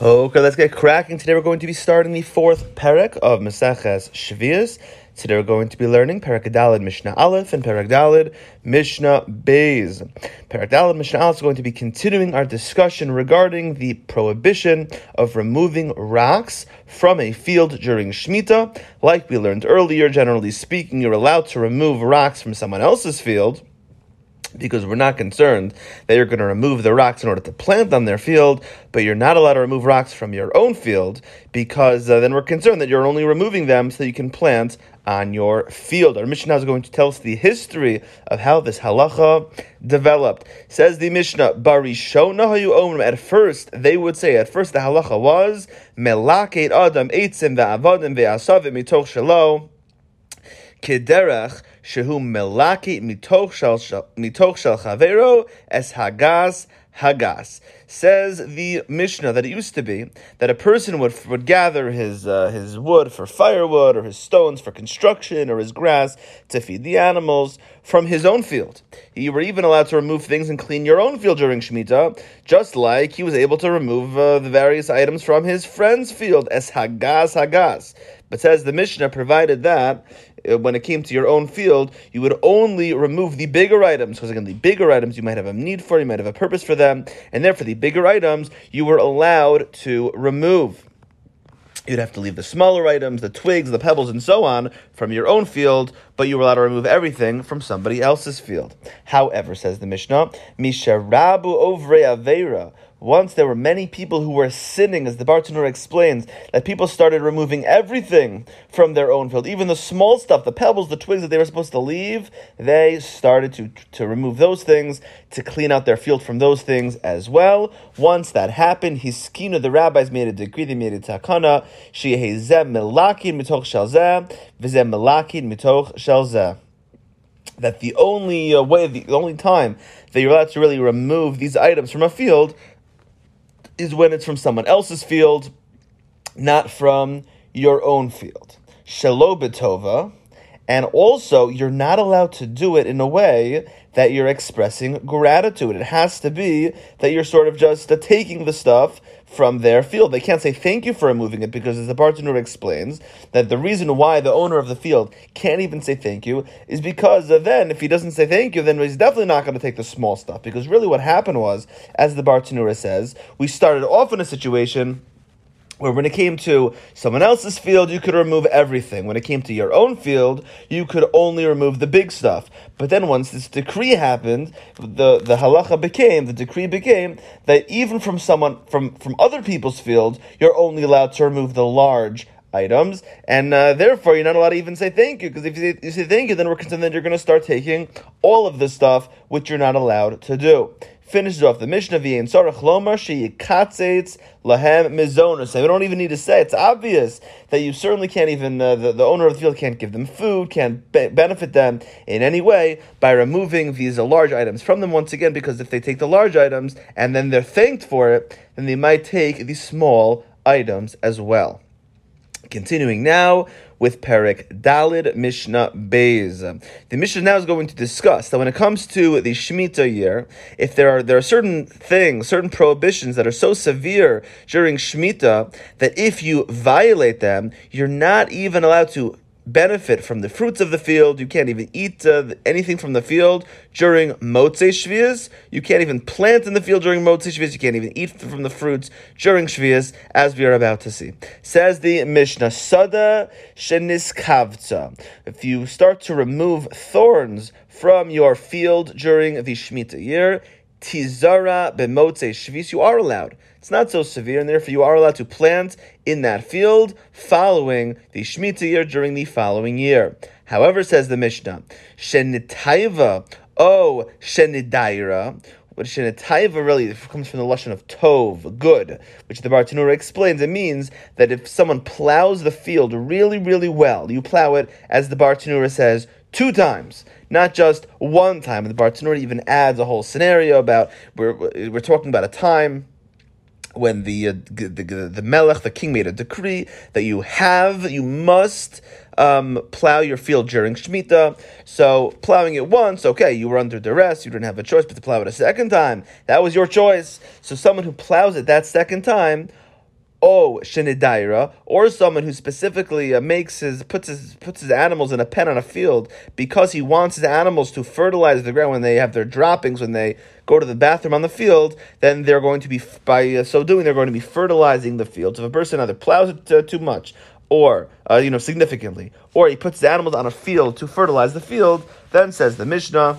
Okay, let's get cracking. Today we're going to be starting the fourth perek of Maseches Shvius. Today we're going to be learning Perek Daled Mishnah Aleph and Perek Daled Mishnah Beis. Perek Daled Mishnah Aleph is going to be continuing our discussion regarding the prohibition of removing rocks from a field during Shemitah. Like we learned earlier, generally speaking, you're allowed to remove rocks from someone else's field, because we're not concerned that you're going to remove the rocks in order to plant on their field, but you're not allowed to remove rocks from your own field, because then we're concerned that you're only removing them so that you can plant on your field. Our Mishnah is going to tell us the history of how this halacha developed. Says the Mishnah, Barishona hayu omrim. At first the halacha was melaket adam eitzim ve'avadim ve'asavim mitoch shelo kederech shehu melaki mitoch shel chavero es hagas. Says the Mishnah that it used to be that a person would gather his wood for firewood, or his stones for construction, or his grass to feed the animals from his own field. You were even allowed to remove things and clean your own field during Shemitah, just like he was able to remove the various items from his friend's field, es hagas. But says the Mishnah, provided that when it came to your own field, you would only remove the bigger items, because again, the bigger items you might have a need for, you might have a purpose for them, and therefore the bigger items you were allowed to remove. You'd have to leave the smaller items, the twigs, the pebbles, and so on, from your own field, but you were allowed to remove everything from somebody else's field. However, says the Mishnah, Misharabu Ovre Aveira. Once there were many people who were sinning, as the Bartanura explains, that people started removing everything from their own field, even the small stuff, the pebbles, the twigs that they were supposed to leave, they started to remove those things, to clean out their field from those things as well. Once that happened, Hiskina, the rabbis made a decree, they made a takana, Shehezeh melakin mitoch shalzeh, v'zeh melakin mitoch shalzeh. That the only time that you're allowed to really remove these items from a field is when it's from someone else's field, not from your own field. Shelo b'tova, and also you're not allowed to do it in a way that you're expressing gratitude. It has to be that you're sort of just taking the stuff from their field. They can't say thank you for removing it, because as the Bartanura explains, that the reason why the owner of the field can't even say thank you is because then, if he doesn't say thank you, then he's definitely not going to take the small stuff. Because really what happened was, as the Bartanura says, we started off in a situation where when it came to someone else's field, you could remove everything. When it came to your own field, you could only remove the big stuff. But then once this decree happened, the decree became that even from other people's fields, you're only allowed to remove the large items, and therefore you're not allowed to even say thank you, because if you say thank you, then we're concerned that you're going to start taking all of the stuff, which you're not allowed to do. Finishes off the Mishnah, v'yein tzarich lomar sheyikatzetz lahem mizonos. We don't even need to say, it's obvious that you certainly can't even, the owner of the field can't give them food, can't benefit them in any way by removing these large items from them once again, because if they take the large items and then they're thanked for it, then they might take the small items as well. Continuing now with Perek Daled Mishnah Beis. The Mishnah now is going to discuss that when it comes to the Shemitah year, if there are certain things, certain prohibitions that are so severe during Shemitah that if you violate them, you're not even allowed to benefit from the fruits of the field. You can't even eat anything from the field during Motzei Shvius. You can't even plant in the field during Motzei Shvius. You can't even eat from the fruits during Shvius, as we are about to see. Says the Mishnah, Sada sheniskavtza. If you start to remove thorns from your field during the Shemitah year, Tizara b'motzei Shvius, you are allowed. It's not so severe, and therefore you are allowed to plant in that field following the Shemitah year during the following year. However, says the Mishnah, Shenitaiva, Shenidaira, but Shenitaiva really comes from the lashon of tov, good, which the Bartanura explains. It means that if someone plows the field really, really well, you plow it, as the Bartanura says, 2 times, not just 1 time. And the Bartanura even adds a whole scenario about, we're talking about a time when the melech, the king, made a decree that you must plow your field during Shemitah. So plowing it once, okay, you were under duress, you didn't have a choice but to plow it a second time. That was your choice. So someone who plows it that second time O shenidaira, or someone who specifically puts his animals in a pen on a field because he wants his animals to fertilize the ground when they have their droppings, when they go to the bathroom on the field, then they're going to be, by so doing, they're going to be fertilizing the field. So if a person either plows it too much, or significantly, or he puts the animals on a field to fertilize the field, then says the Mishnah,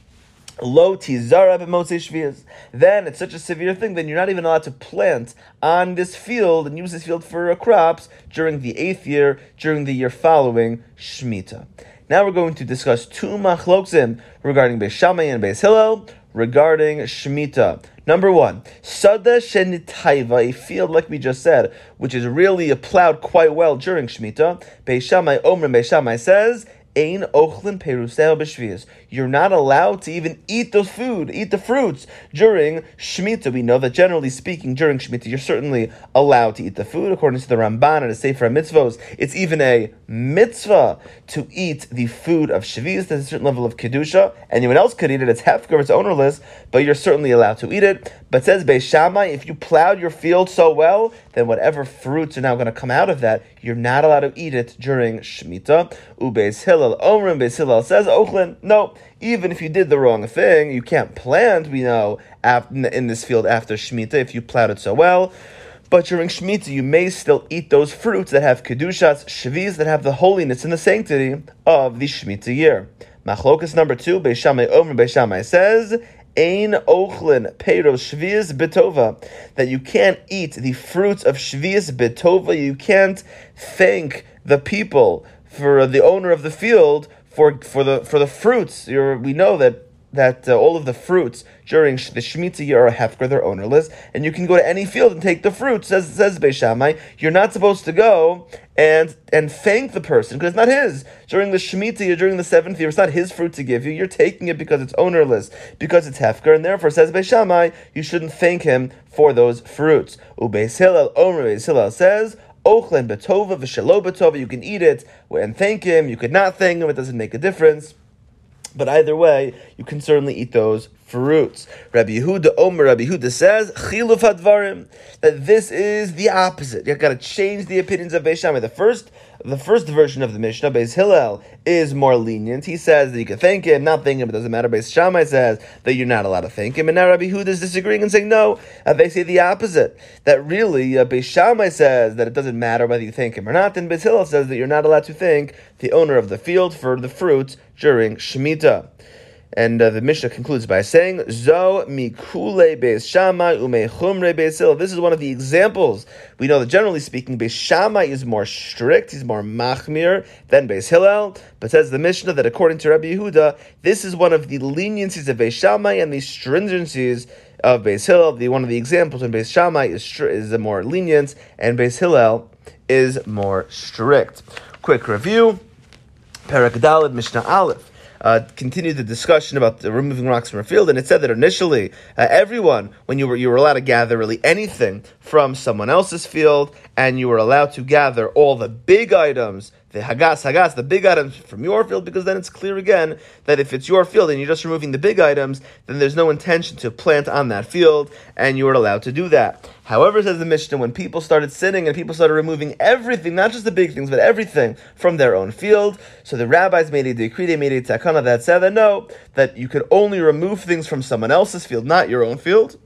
Lo tizara b'motzei shvius. Then it's such a severe thing, then you're not even allowed to plant on this field and use this field for crops during the 8th year, during the year following Shemitah. Now we're going to discuss two machloksim regarding Beis Shammai and Beis Hillel regarding Shemitah. Number one, Sada Shenitaiva, a field like we just said, which is really plowed quite well during Shemitah. Beis Shammai Omer, Beis Shammai says, Ein ochlin peruseo b'shvius. You're not allowed to even eat the fruits during Shemitah. We know that generally speaking, during Shemitah, you're certainly allowed to eat the food. According to the Ramban and the Sefer Mitzvos, it's even a mitzvah to eat the food of Shvius. There's a certain level of Kedusha. Anyone else could eat it. It's hefker, it's ownerless, but you're certainly allowed to eat it. But says Beis Shammai, if you plowed your field so well, then whatever fruits are now going to come out of that, you're not allowed to eat it during Shemitah. Beis Hillel Omrim, Beis Hillel says, Ochlin, no, even if you did the wrong thing, you can't plant, we know, in this field after Shemitah, if you plowed it so well. But during Shemitah, you may still eat those fruits that have Kedushas, Shvius, that have the holiness and the sanctity of the Shemitah year. Machlokas number 2, Beis Shammai Omrim, Beis Shammai says, Ein ochlin peiros shvius betova, that you can't eat the fruits of shvius betova. You can't thank the people for the owner of the field for the fruits. We know that all of the fruits during the Shemitah year are hefker, they're ownerless, and you can go to any field and take the fruits. Says Beis Shammai, you're not supposed to go and thank the person because it's not his. During the Shemitah year, during the 7th year, it's not his fruit to give you. You're taking it because it's ownerless, because it's hefker, and therefore, says Beis Shammai, you shouldn't thank him for those fruits. Beis Hillel Omer, Beis Hillel says, Ochlen betova v'shelo betova, you can eat it and thank him, you could not thank him, it doesn't make a difference. But either way, you can certainly eat those fruits. Rabbi Yehuda says, Chiluf hadvarim, that this is the opposite. You've got to change the opinions of Beis Shammai. The first version of the Mishnah, Beis Hillel, is more lenient. He says that you can thank him, not thank him, it doesn't matter. Beis Shammai says that you're not allowed to thank him. And now Rabbi Yehuda is disagreeing and saying, no, they say the opposite. That really, Beis Shammai says that it doesn't matter whether you thank him or not, and Beis Hillel says that you're not allowed to thank the owner of the field for the fruits during Shemitah. And the Mishnah concludes by saying, Zo mikule Beis Shammai umechumre Beis Hillel. This is one of the examples. We know that generally speaking, Beis Shammai is more strict, he's more machmir than Beis Hillel. But says the Mishnah that according to Rabbi Yehuda, this is one of the leniencies of Beis Shammai and the stringencies of Beis Hillel. One of the examples when Beis Shammai is more lenient and Beis Hillel is more strict. Quick review. Perek Daled Mishnah Aleph. Continued the discussion about removing rocks from a field, and it said that initially, everyone, when you were allowed to gather really anything from someone else's field, and you were allowed to gather all the big items, the hagas, the big items from your field, because then it's clear again that if it's your field and you're just removing the big items, then there's no intention to plant on that field, and you are allowed to do that. However, says the Mishnah, when people started sinning and people started removing everything, not just the big things, but everything from their own field, so the rabbis made a decree, they made a takana that said that no, that you could only remove things from someone else's field, not your own field.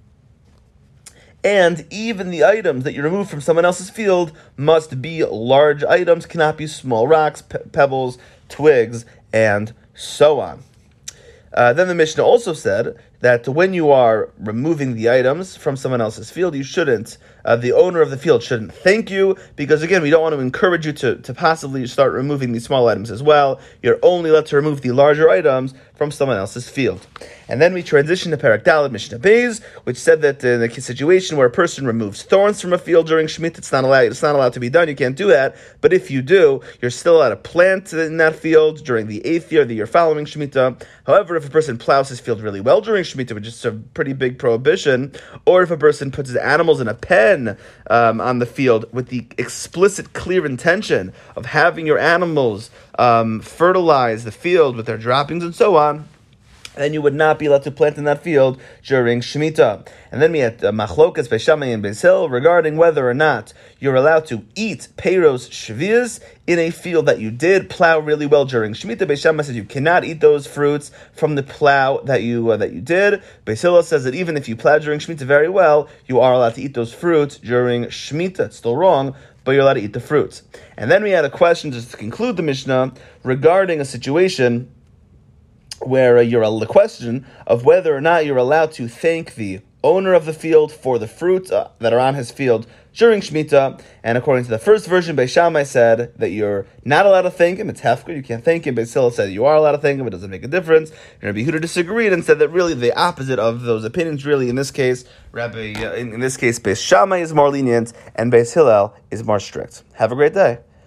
And even the items that you remove from someone else's field must be large items, cannot be small rocks, pebbles, twigs, and so on. Then the Mishnah also said that when you are removing the items from someone else's field, you shouldn't, the owner of the field shouldn't thank you, because again, we don't want to encourage you to possibly start removing these small items as well. You're only allowed to remove the larger items from someone else's field. And then we transition to Perek Daled Mishnah Beis, which said that in a situation where a person removes thorns from a field during Shemitah, it's not allowed to be done, you can't do that. But if you do, you're still allowed to plant in that field during the 8th year, the year following Shemitah. However, if a person plows his field really well during Shemitah, which is a pretty big prohibition, or if a person puts his animals in a pen on the field with the explicit, clear intention of having your animals fertilize the field with their droppings and so on, then you would not be allowed to plant in that field during Shemitah. And then we had Machlokas Beis Shammai and Beis Hillel regarding whether or not you're allowed to eat Peiros Shvius in a field that you did plow really well during Shemitah. Beis Shammai says you cannot eat those fruits from the plow that you did. Beis Hillel says that even if you plowed during Shemitah very well, you are allowed to eat those fruits during Shemitah. It's still wrong, but you're allowed to eat the fruits. And then we had a question just to conclude the Mishnah regarding a situation where you're a question of whether or not you're allowed to thank the owner of the field for the fruits that are on his field during Shemitah. And according to the first version, Beis Shammai said that you're not allowed to thank him. It's hefker, you can't thank him. Beis Hillel said you are allowed to thank him. It doesn't make a difference. And Rabbi Yehuda disagreed and said that really the opposite of those opinions. Really, in this case, in this case, Beis Shammai is more lenient and Beis Hillel is more strict. Have a great day.